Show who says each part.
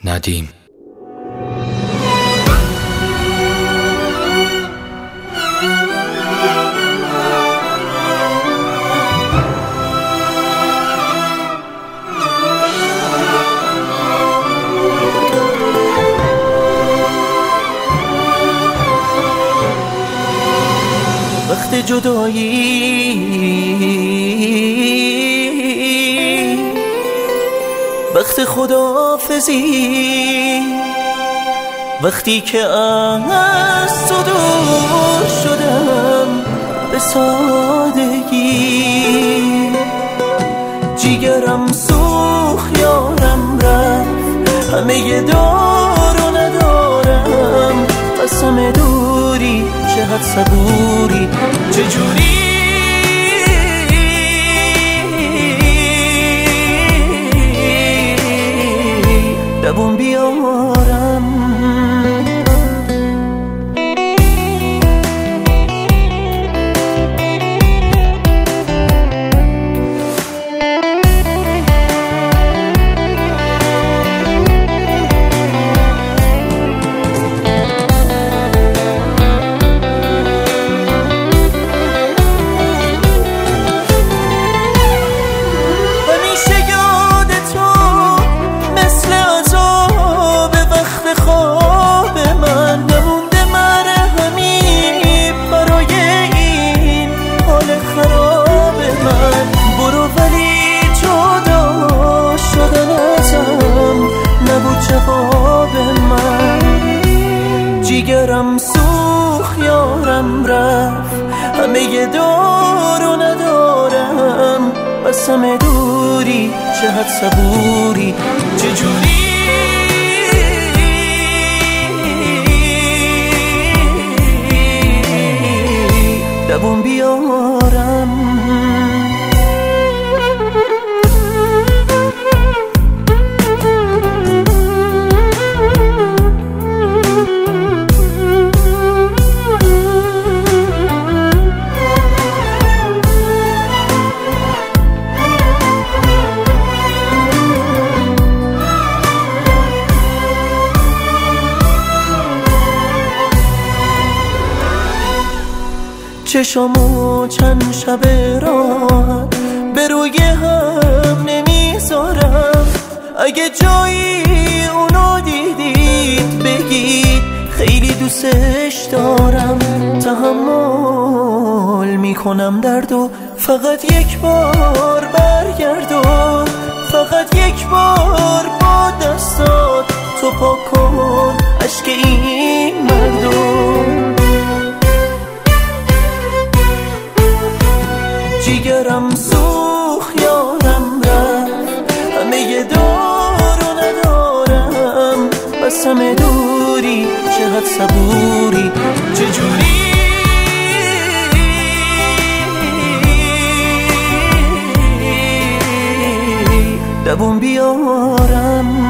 Speaker 1: ندیم.
Speaker 2: وقت جدایی، وقت خداحافظی، وقتی که از تو دور شدم به سادگی، جیگرم سوخت یارم رفت، همه دار و ندارم، قسم دوری چقدر صبوری، چجوری لبون بیارم. جیگرم سوخت یارم رفت، همه دار و ندارم، قسم دوری چقدر صبوری، چجوری لبون بیارم. چشامو چند شب راحت به روی هم نمیذارم، اگه جایی اونو دیدید بگید خیلی دوستش دارم، تحمل میکنم دردو، فقط یک بار برگردو، فقط یک بار با دستات تو پاک کن عشق این مردو. جیگرم سوخت یارم رفت، همه دار و ندارم، قسم دوری چقدر صبوری، چجوری لبون بیارم.